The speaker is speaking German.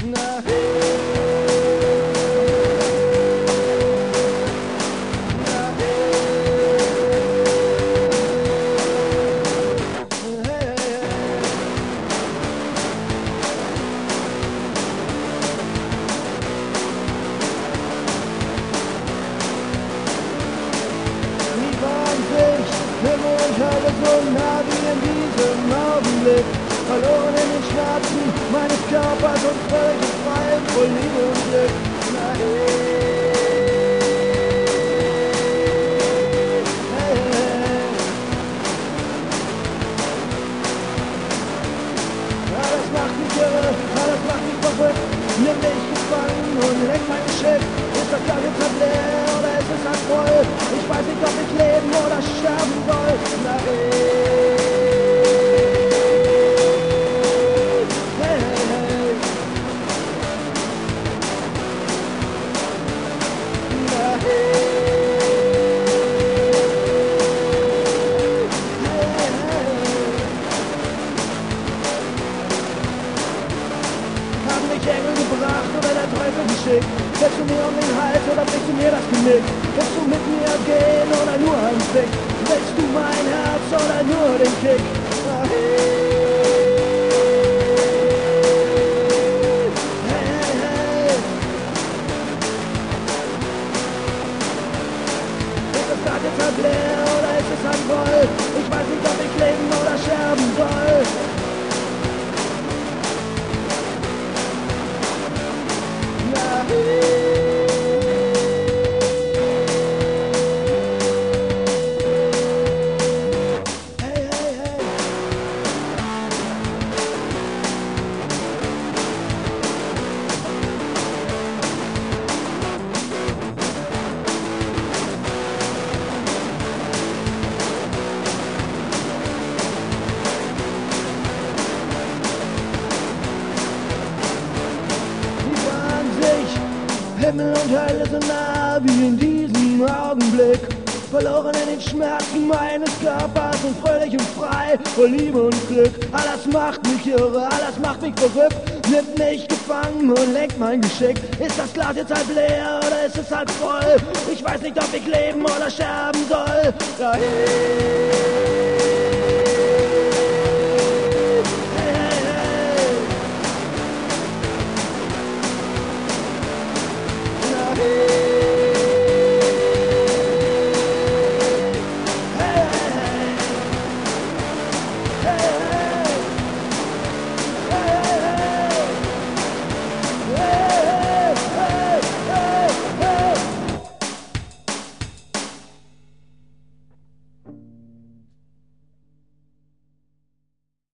Na, Himmel und Hölle so nah wie in diesem Augenblick, verloren in den Schmerzen meines Körpers und völlig frei voll Liebe und Glück. Na, ja, das macht mich irre, ja, das macht mich verrückt. Nimm mich gefangen und lenk mein Schiff. Ist das Glas jetzt halb leer oder ist es halb voll? Ich weiß nicht, ob ich leben oder sterben soll. Na, Engel gebracht oder der Teufel geschickt? Willst du mir um den Hals oder brichst du mir das Genick? Willst du mit mir gehen oder nur einen Fick? Willst du mein Herz oder nur den Kick? Ist das Rad jetzt halb leer oder ist es halb voll? Ich weiß nicht, ob ich leben oder sterben soll. Himmel und Hölle so nah wie in diesem Augenblick, verloren in den Schmerzen meines Körpers und fröhlich und frei, voll Liebe und Glück. Alles macht mich irre, alles macht mich verrückt, nimmt mich gefangen und lenkt mein Geschick. Ist das Glas jetzt halb leer oder ist es halb voll? Ich weiß nicht, ob ich leben oder sterben soll. Ja,